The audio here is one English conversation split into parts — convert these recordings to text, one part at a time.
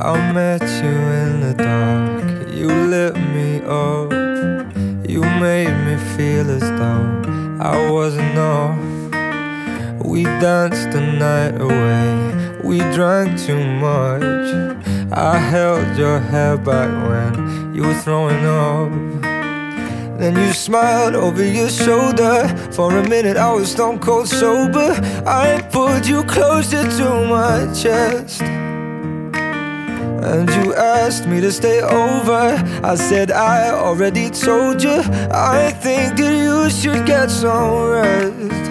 I met you in the dark, you lit me up. You made me feel as though I wasn't off. We danced the night away, we drank too much. I held your hair back when you were throwing up. Then you smiled over your shoulder. For a minute I was stone cold sober. I pulled you closer to my chest, and you asked me to stay over. I said I already told you, I think that you should get some rest.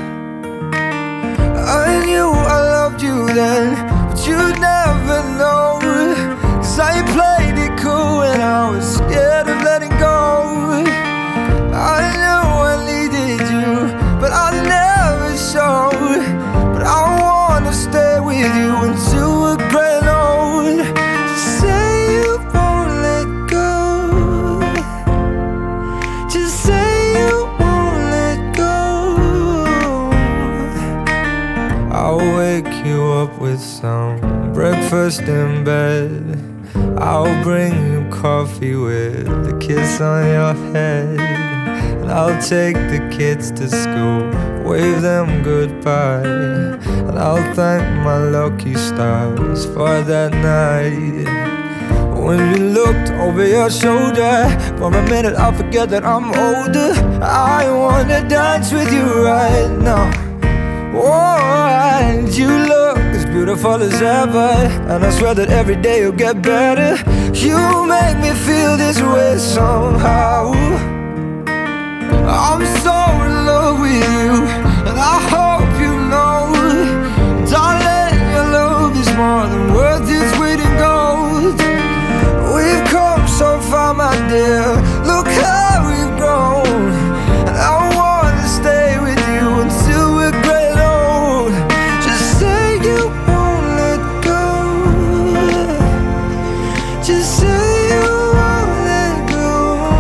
I knew I loved you then, but you'd never know. 'Cause I played it cool and I was scared of letting go. I knew I needed you, but I never showed. But I wanna stay with you until we're grown old. Just say you won't let go. Just say you won't let go. I'll wake you up with some breakfast in bed. I'll bring you coffee with a kiss on your head. And I'll take the kids to school, wave them goodbye. And I'll thank my lucky stars for that night. When you looked over your shoulder, for a minute I forget that I'm older. I wanna dance with you right now. Oh, and you look as beautiful as ever, and I swear that every day you'll get better. You make me feel this way somehow. I'm so in love with you, and I hope you know, darling, your love is more than worth its weight in gold. We've come so far, my dear, look how we've grown. And I wanna stay with you until we're great old. Just say you won't let go. Just say you won't let go.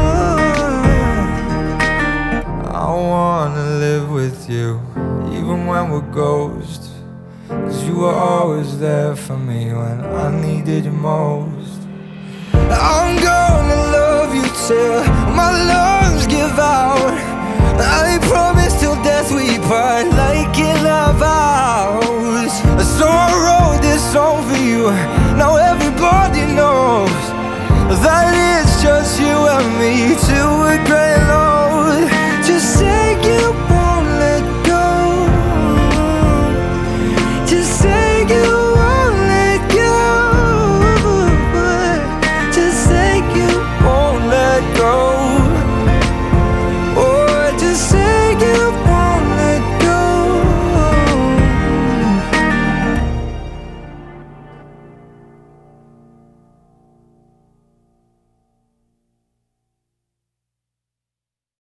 I wanna live with you, even when we're ghosts. 'Cause you were always there for me when I needed you most. I'm gonna love you till my lungs give out. I promise till death we part, like in our vows. So I wrote this song for you, now everybody knows that it's just you and me till